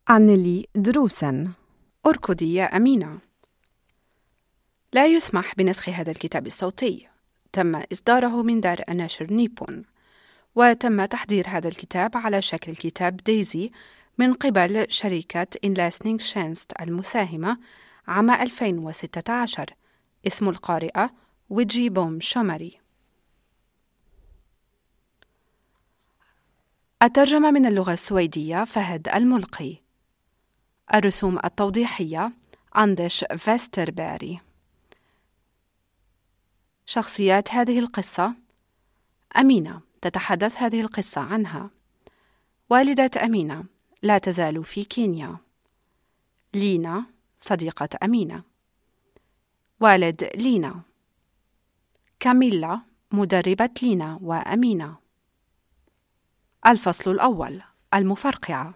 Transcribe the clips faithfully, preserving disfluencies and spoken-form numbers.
عن لي دروساً. اركضي يا أمينة. لا يسمح بنسخ هذا الكتاب الصوتي. تم إصداره من دار النشر نيبون، وتم تحضير هذا الكتاب على شكل كتاب ديزي من قبل شركة إنلاسنينغ شانست المساهمة عام ألفين وستة عشر. اسم القارئة ويجي بوم شومري. الترجمة من اللغة السويدية فهد الملقي. الرسوم التوضيحية أندش فيسترباري. شخصيات هذه القصة: أمينة تتحدث هذه القصة عنها. والدة أمينة لا تزال في كينيا. لينا صديقة أمينة. والد لينا. كاميلا مدربة لينا وأمينة. الفصل الأول: المفرقعة.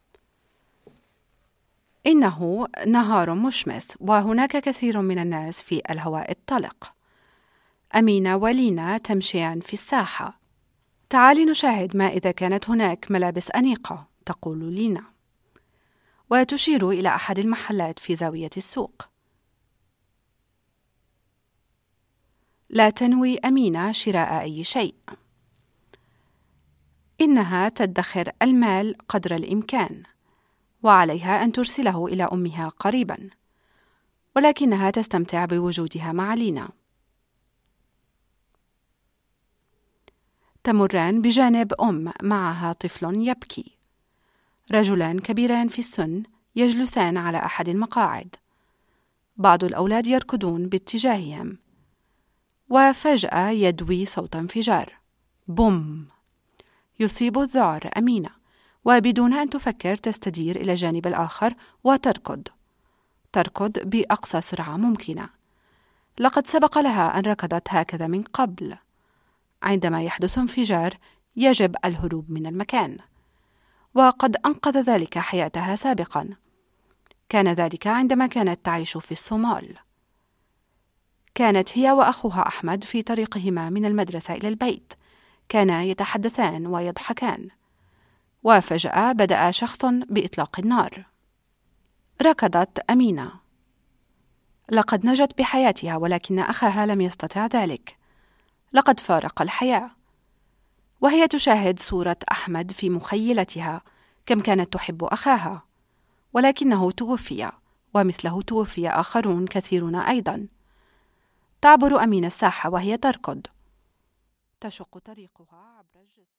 إنه نهار مشمس وهناك كثير من الناس في الهواء الطلق. أمينة ولينا تمشيان في الساحة. تعالي نشاهد ما إذا كانت هناك ملابس أنيقة، تقول لينا، وتشير إلى أحد المحلات في زاوية السوق. لا تنوي أمينة شراء أي شيء. إنها تدخر المال قدر الإمكان، وعليها أن ترسله إلى أمها قريبا، ولكنها تستمتع بوجودها مع لينا. تمران بجانب أم معها طفل يبكي. رجلان كبيران في السن يجلسان على أحد المقاعد. بعض الأولاد يركضون باتجاههم، وفجأة يدوي صوت انفجار. بوم! يصيب الذعر أمينة، وبدون أن تفكر تستدير إلى الجانب الآخر وتركض. تركض بأقصى سرعة ممكنة. لقد سبق لها أن ركضت هكذا من قبل. عندما يحدث انفجار يجب الهروب من المكان، وقد أنقذ ذلك حياتها سابقا. كان ذلك عندما كانت تعيش في الصومال. كانت هي وأخوها أحمد في طريقهما من المدرسة إلى البيت. كانا يتحدثان ويضحكان، وفجأة بدأ شخص بإطلاق النار. ركضت أمينة. لقد نجت بحياتها، ولكن أخاها لم يستطع ذلك. لقد فارق الحياة، وهي تشاهد صورة أحمد في مخيلتها. كم كانت تحب أخاها، ولكنه توفي، ومثله توفي آخرون كثيرون أيضا. تعبر أمينة الساحة وهي تركض. تشق طريقها عبر الجسر.